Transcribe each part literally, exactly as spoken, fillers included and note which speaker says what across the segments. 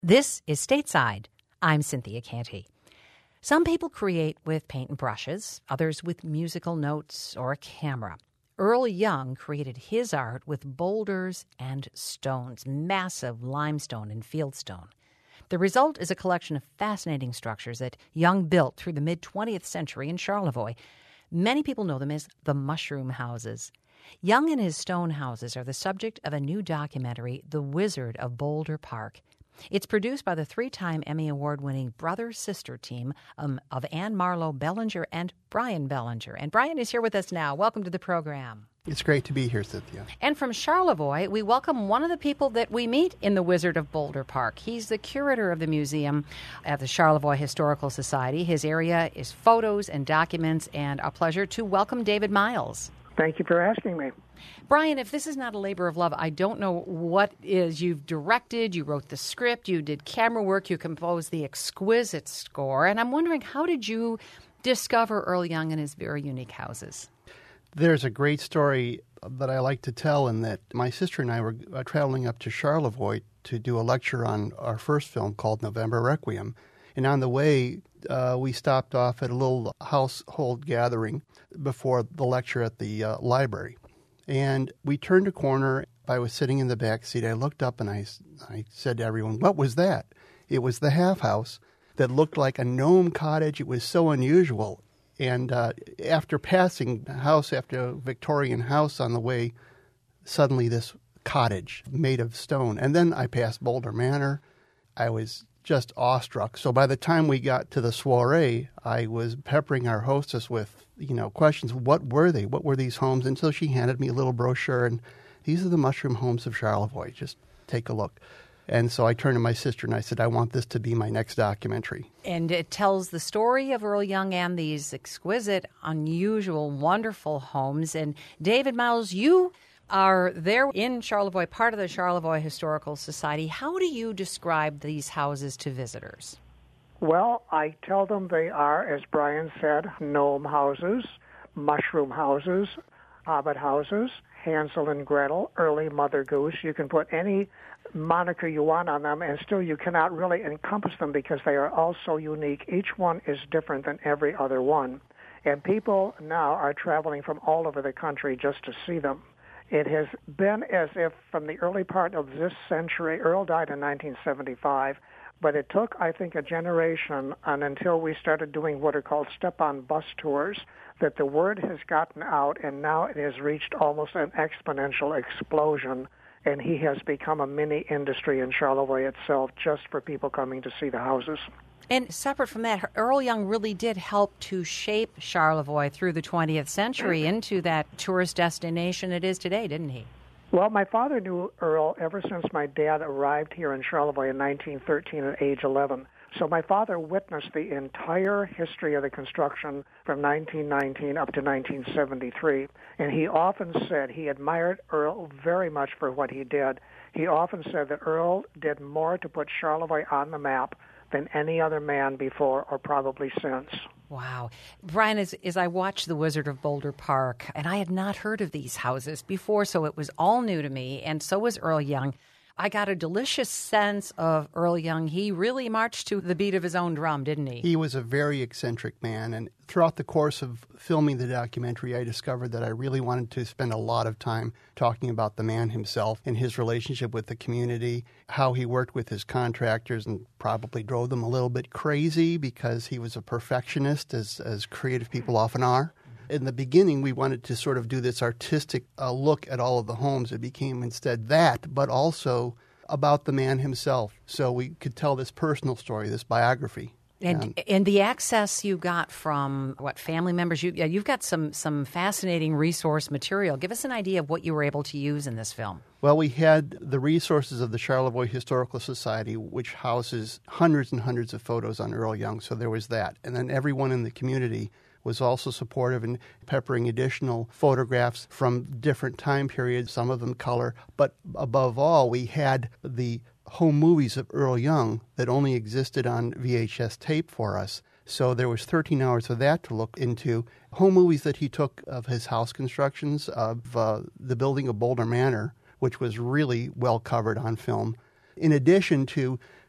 Speaker 1: This is Stateside. I'm Cynthia Canty. Some people create with paint and brushes, others with musical notes or a camera. Earl Young created his art with boulders and stones, massive limestone and fieldstone. The result is a collection of fascinating structures that Young built through the mid-twentieth century in Charlevoix. Many people know them as the mushroom houses. Young and his stone houses are the subject of a new documentary, The Wizard of Boulder Park. It's produced by the three-time Emmy Award-winning brother-sister team um, of Anne Marlowe Bellinger and Brian Bellinger. And Brian is here with us now. Welcome to the program.
Speaker 2: It's great to be here, Cynthia.
Speaker 1: And from Charlevoix, we welcome one of the people that we meet in the Wizard of Boulder Park. He's the curator of the museum at the Charlevoix Historical Society. His area is photos and documents, and a pleasure to welcome David Miles.
Speaker 3: Thank you for asking me.
Speaker 1: Brian, if this is not a labor of love, I don't know what is. You've directed, you wrote the script, you did camera work, you composed the exquisite score, and I'm wondering, how did you discover Earl Young and his very unique houses?
Speaker 2: There's a great story that I like to tell, in that my sister and I were uh, traveling up to Charlevoix to do a lecture on our first film called November Requiem. And on the way, uh, we stopped off at a little household gathering before the lecture at the uh, library. And we turned a corner. I was sitting in the back seat. I looked up and I, I said to everyone, "What was that?" It was the half house that looked like a gnome cottage. It was so unusual. And uh, after passing house after Victorian house on the way, suddenly this cottage made of stone. And then I passed Boulder Manor. I was just awestruck. So by the time we got to the soiree, I was peppering our hostess with, you know, questions. What were they? What were these homes? Until she handed me a little brochure, and these are the mushroom homes of Charlevoix. Just take a look. And so I turned to my sister and I said, I want this to be my next documentary.
Speaker 1: And it tells the story of Earl Young and these exquisite, unusual, wonderful homes. And David Miles, you are there in Charlevoix, part of the Charlevoix Historical Society. How do you describe these houses to visitors?
Speaker 3: Well, I tell them they are, as Brian said, gnome houses, mushroom houses, hobbit houses, Hansel and Gretel, early Mother Goose. You can put any moniker you want on them, and still you cannot really encompass them because they are all so unique. Each one is different than every other one. And people now are traveling from all over the country just to see them. It has been as if from the early part of this century, Earl died in nineteen seventy-five, but it took, I think, a generation and until we started doing what are called step-on bus tours, that the word has gotten out, and now it has reached almost an exponential explosion, and he has become a mini industry in Charlevoix itself just for people coming to see the houses.
Speaker 1: And separate from that, Earl Young really did help to shape Charlevoix through the twentieth century into that tourist destination it is today, didn't he?
Speaker 3: Well, my father knew Earl ever since my dad arrived here in Charlevoix in nineteen thirteen at age eleven. So my father witnessed the entire history of the construction from nineteen nineteen up to nineteen seventy-three. And he often said he admired Earl very much for what he did. He often said that Earl did more to put Charlevoix on the map than any other man before or probably since.
Speaker 1: Wow. Brian, as, as I watched The Wizard of Boulder Park, and I had not heard of these houses before, so it was all new to me, and so was Earl Young. I got a delicious sense of Earl Young. He really marched to the beat of his own drum, didn't he?
Speaker 2: He was a very eccentric man, and throughout the course of filming the documentary, I discovered that I really wanted to spend a lot of time talking about the man himself and his relationship with the community, how he worked with his contractors and probably drove them a little bit crazy because he was a perfectionist, as, as creative people often are. In the beginning, we wanted to sort of do this artistic uh, look at all of the homes. It became instead that, but also about the man himself. So we could tell this personal story, this biography.
Speaker 1: And
Speaker 2: and,
Speaker 1: and the access you got from, what, family members? You, you've got some, some fascinating resource material. Give us an idea of what you were able to use in this film.
Speaker 2: Well, we had the resources of the Charlevoix Historical Society, which houses hundreds and hundreds of photos on Earl Young, so there was that. And then everyone in the community was also supportive in peppering additional photographs from different time periods, some of them color. But above all, we had the home movies of Earl Young that only existed on V H S tape for us. So there was thirteen hours of that to look into. Home movies that he took of his house constructions, of uh, the building of Boulder Manor, which was really well covered on film, in addition to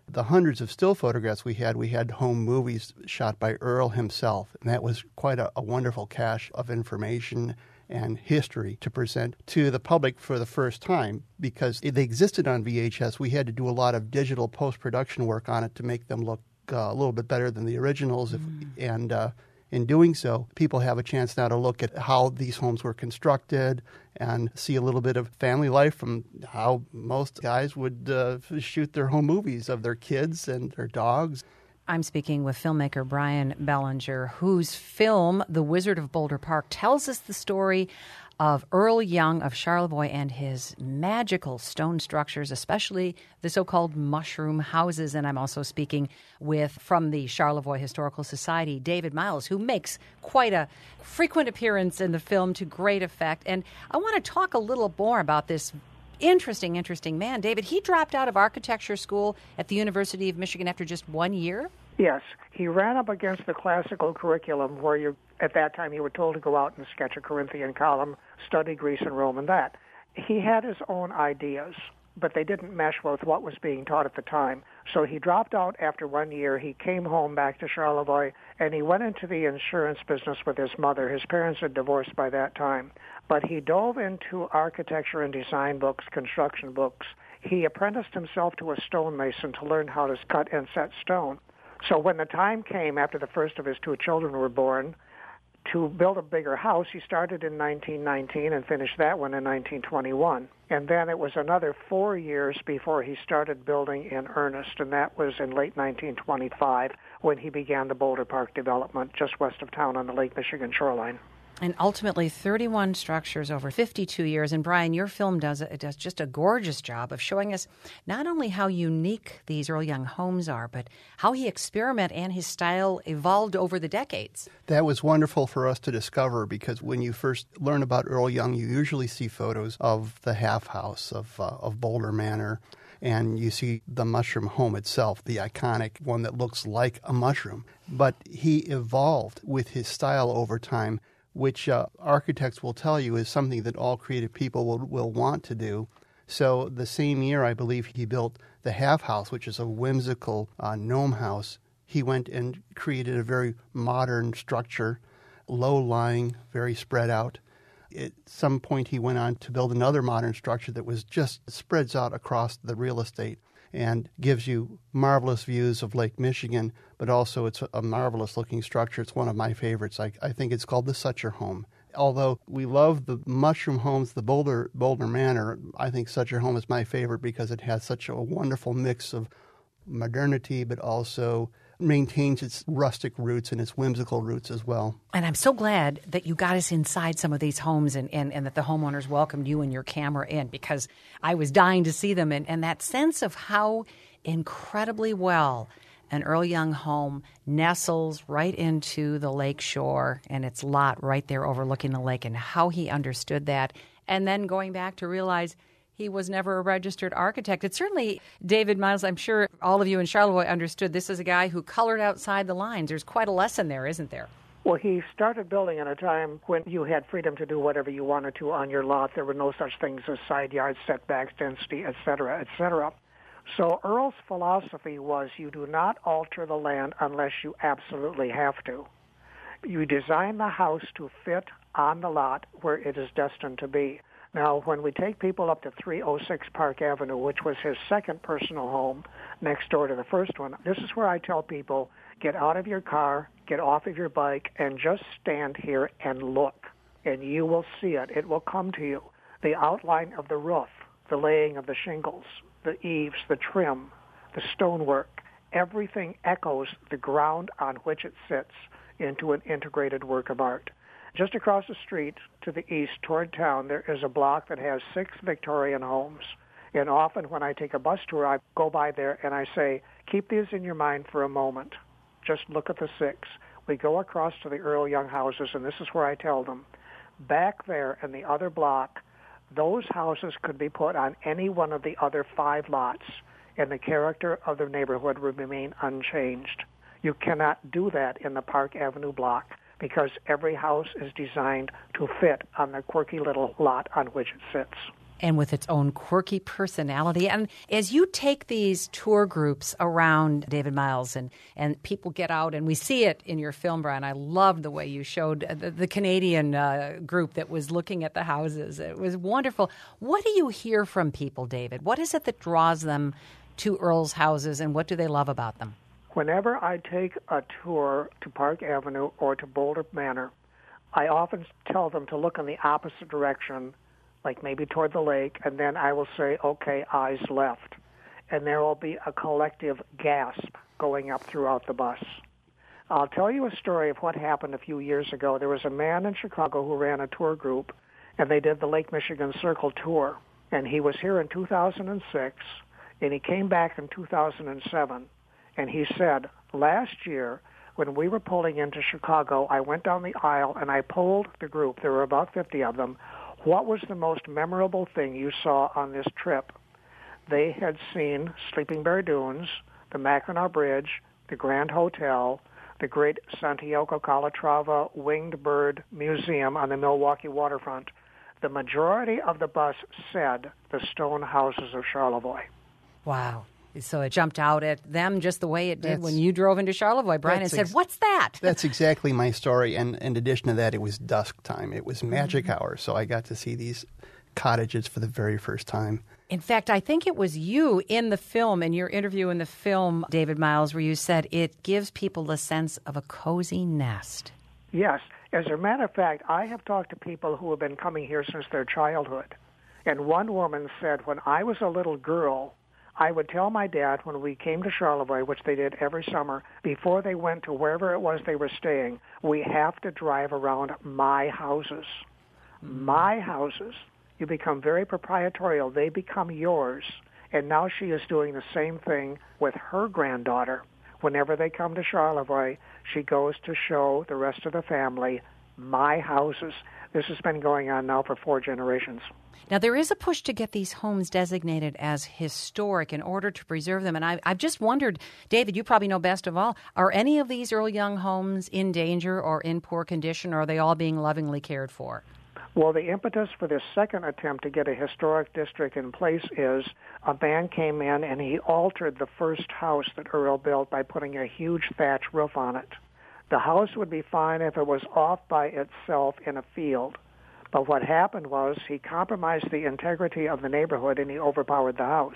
Speaker 2: the hundreds of still photographs we had, we had home movies shot by Earl himself, and that was quite a, a wonderful cache of information and history to present to the public for the first time. Because they existed on V H S, we had to do a lot of digital post-production work on it to make them look uh, a little bit better than the originals. Mm. If, and uh, in doing so, people have a chance now to look at how these homes were constructed and see a little bit of family life from how most guys would uh, shoot their home movies of their kids and their dogs.
Speaker 1: I'm speaking with filmmaker Brian Bellinger, whose film, The Wizard of Boulder Park, tells us the story of Earl Young of Charlevoix and his magical stone structures, especially the so-called mushroom houses. And I'm also speaking with, from the Charlevoix Historical Society, David Miles, who makes quite a frequent appearance in the film to great effect. And I want to talk a little more about this interesting, interesting man. David, he dropped out of architecture school at the University of Michigan after just one year?
Speaker 3: Yes. He ran up against the classical curriculum where you, at that time, you were told to go out and sketch a Corinthian column, study Greece and Rome and that. He had his own ideas, but they didn't mesh with what was being taught at the time. So he dropped out after one year. He came home back to Charlevoix, and he went into the insurance business with his mother. His parents had divorced by that time. But he dove into architecture and design books, construction books. He apprenticed himself to a stonemason to learn how to cut and set stone. So when the time came after the first of his two children were born to build a bigger house, he started in nineteen nineteen and finished that one in nineteen twenty-one. And then it was another four years before he started building in earnest, and that was in late nineteen twenty-five when he began the Boulder Park development just west of town on the Lake Michigan shoreline.
Speaker 1: And ultimately, thirty-one structures over fifty-two years. And Brian, your film does it does just a gorgeous job of showing us not only how unique these Earl Young homes are, but how he experimented and his style evolved over the decades.
Speaker 2: That was wonderful for us to discover, because when you first learn about Earl Young, you usually see photos of the half house of uh, of Boulder Manor, and you see the mushroom home itself, the iconic one that looks like a mushroom. But he evolved with his style over time, which uh, architects will tell you is something that all creative people will, will want to do. So the same year, I believe, he built the Half House, which is a whimsical uh, gnome house. He went and created a very modern structure, low-lying, very spread out. At some point, he went on to build another modern structure that was just spreads out across the real estate and gives you marvelous views of Lake Michigan, but also it's a marvelous-looking structure. It's one of my favorites. I, I think it's called the Sutter Home. Although we love the mushroom homes, the Boulder Boulder Manor, I think Sutter Home is my favorite because it has such a wonderful mix of modernity, but also maintains its rustic roots and its whimsical roots as well.
Speaker 1: And I'm so glad that you got us inside some of these homes and, and, and that the homeowners welcomed you and your camera in, because I was dying to see them. And, and that sense of how incredibly well an Earl Young home nestles right into the lake shore and its lot right there overlooking the lake, and how he understood that. And then going back to realize he was never a registered architect. It's certainly, David Miles, I'm sure all of you in Charlevoix understood this is a guy who colored outside the lines. There's quite a lesson there, isn't there?
Speaker 3: Well, he started building at a time when you had freedom to do whatever you wanted to on your lot. There were no such things as side yard setbacks, density, et cetera, et cetera. So Earl's philosophy was you do not alter the land unless you absolutely have to. You design the house to fit on the lot where it is destined to be. Now, when we take people up to three oh six Park Avenue, which was his second personal home next door to the first one, this is where I tell people, get out of your car, get off of your bike, and just stand here and look, and you will see it. It will come to you. The outline of the roof, the laying of the shingles, the eaves, the trim, the stonework, everything echoes the ground on which it sits into an integrated work of art. Just across the street to the east toward town, there is a block that has six Victorian homes. And often when I take a bus tour, I go by there and I say, keep these in your mind for a moment. Just look at the six. We go across to the Earl Young houses, and this is where I tell them, back there in the other block, those houses could be put on any one of the other five lots, and the character of the neighborhood would remain unchanged. You cannot do that in the Park Avenue block, because every house is designed to fit on the quirky little lot on which it sits.
Speaker 1: and with its own quirky personality. And as you take these tour groups around, David Miles, and, and people get out, and we see it in your film, Brian. I loved the way you showed the, the Canadian uh, group that was looking at the houses. It was wonderful. What do you hear from people, David? What is it that draws them to Earl's houses, and what do they love about them?
Speaker 3: Whenever I take a tour to Park Avenue or to Boulder Manor, I often tell them to look in the opposite direction, like maybe toward the lake, and then I will say, okay, eyes left. And there will be a collective gasp going up throughout the bus. I'll tell you a story of what happened a few years ago. There was a man in Chicago who ran a tour group, and they did the Lake Michigan Circle tour. And he was here in two thousand six, and he came back in two thousand seven, and he said, last year, when we were pulling into Chicago, I went down the aisle and I polled the group. There were about fifty of them. What was the most memorable thing you saw on this trip? They had seen Sleeping Bear Dunes, the Mackinac Bridge, the Grand Hotel, the great Santiago Calatrava Winged Bird Museum on the Milwaukee waterfront. The majority of the bus said the stone houses of Charlevoix.
Speaker 1: Wow. So it jumped out at them just the way it did
Speaker 2: That's,
Speaker 1: when you drove into Charlevoix, Brian, and said,
Speaker 2: ex-
Speaker 1: what's that?
Speaker 2: That's exactly my story. And in addition to that, it was dusk time. It was magic
Speaker 1: Mm-hmm.
Speaker 2: hour. So I got to see these cottages for the very first time.
Speaker 1: In fact, I think it was you in the film, in your interview in the film, David Miles, where you said it gives people a sense of a cozy nest.
Speaker 3: Yes. As a matter of fact, I have talked to people who have been coming here since their childhood. And one woman said, when I was a little girl, I would tell my dad when we came to Charlevoix, which they did every summer, before they went to wherever it was they were staying, we have to drive around my houses. Mm-hmm. My houses. You become very proprietorial. They become yours. And now she is doing the same thing with her granddaughter. Whenever they come to Charlevoix, she goes to show the rest of the family my houses. This has been going on now for four generations.
Speaker 1: Now, there is a push to get these homes designated as historic in order to preserve them. And I, I've just wondered, David, you probably know best of all, are any of these Earl Young homes in danger or in poor condition, or are they all being lovingly cared for?
Speaker 3: Well, the impetus for this second attempt to get a historic district in place is a man came in and he altered the first house that Earl built by putting a huge thatch roof on it. The house would be fine if it was off by itself in a field. But what happened was he compromised the integrity of the neighborhood and he overpowered the house.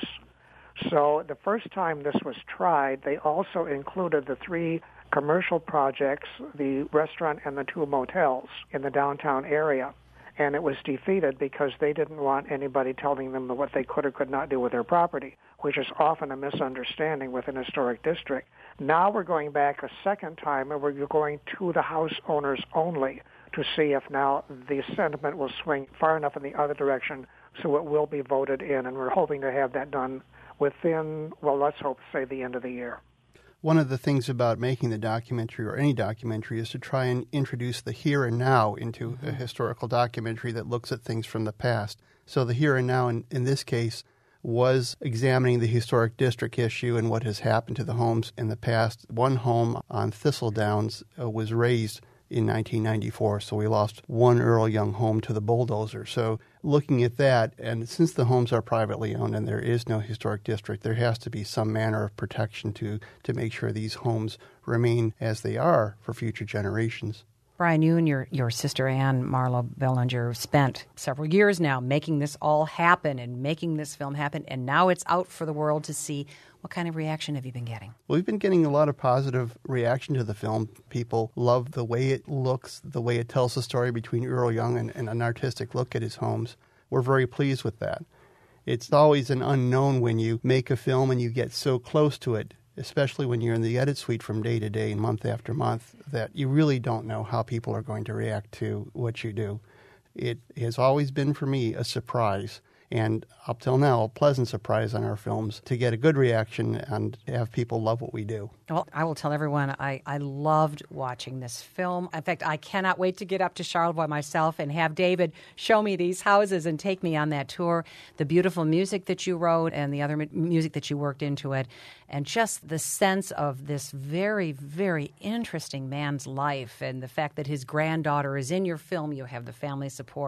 Speaker 3: So the first time this was tried, they also included the three commercial projects, the restaurant and the two motels in the downtown area. And it was defeated because they didn't want anybody telling them what they could or could not do with their property, which is often a misunderstanding with an historic district. Now we're going back a second time, and we're going to the house owners only to see if now the sentiment will swing far enough in the other direction so it will be voted in. And we're hoping to have that done within, well, let's hope, say, the end of the year.
Speaker 2: One of the things about making the documentary, or any documentary, is to try and introduce the here and now into mm-hmm. a historical documentary that looks at things from the past. So the here and now, in, in this case, was examining the historic district issue and what has happened to the homes in the past. One home on Thistle Downs uh, was razed in nineteen ninety-four, so we lost one Earl Young home to the bulldozer. So looking at that, and since the homes are privately owned and there is no historic district, there has to be some manner of protection to, to make sure these homes remain as they are for future generations.
Speaker 1: Brian, you and your, your sister Anne Marlowe Bellinger spent several years now making this all happen and making this film happen, and now it's out for the world to see. What kind of reaction have you been getting?
Speaker 2: Well, we've been getting a lot of positive reaction to the film. People love the way it looks, the way it tells the story between Earl Young and, and an artistic look at his homes. We're very pleased with that. It's always an unknown when you make a film and you get so close to it, especially when you're in the edit suite from day to day and month after month, that you really don't know how people are going to react to what you do. It has always been, for me, a surprise, and up till now, a pleasant surprise on our films to get a good reaction and have people love what we do.
Speaker 1: Well, I will tell everyone I, I loved watching this film. In fact, I cannot wait to get up to Charlevoix myself and have David show me these houses and take me on that tour. The beautiful music that you wrote and the other music that you worked into it, and just the sense of this very, very interesting man's life and the fact that his granddaughter is in your film. You have the family support.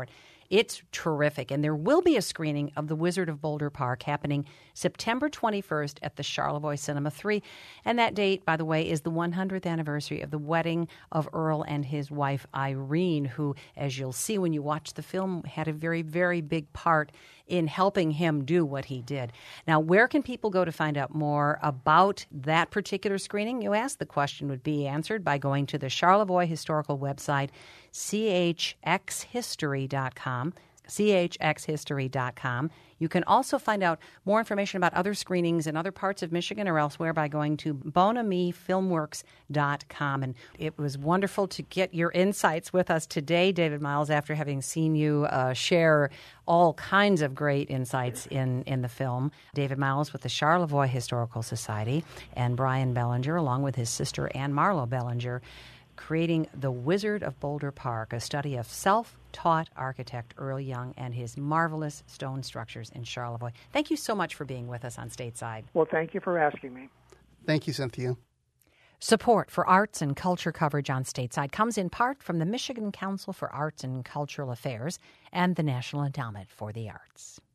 Speaker 1: It's terrific. And there will be a screening of The Wizard of Boulder Park happening September twenty-first at the Charlevoix Cinema three. And that date, by the way, is the one hundredth anniversary of the wedding of Earl and his wife, Irene, who, as you'll see when you watch the film, had a very, very big part in helping him do what he did. Now, where can people go to find out more about that particular screening? You asked. The question would be answered by going to the Charlevoix Historical website, c h x history dot com. c h x history dot com. You can also find out more information about other screenings in other parts of Michigan or elsewhere by going to bon ami filmworks dot com. And it was wonderful to get your insights with us today, David Miles, after having seen you uh, share all kinds of great insights in, in the film. David Miles with the Charlevoix Historical Society, and Brian Bellinger, along with his sister Anne Marlowe Bellinger, creating The Wizard of Boulder Park, a study of self-taught architect Earl Young and his marvelous stone structures in Charlevoix. Thank you so much for being with us on Stateside.
Speaker 3: Well, thank you for asking me.
Speaker 2: Thank you, Cynthia.
Speaker 1: Support for arts and culture coverage on Stateside comes in part from the Michigan Council for Arts and Cultural Affairs and the National Endowment for the Arts.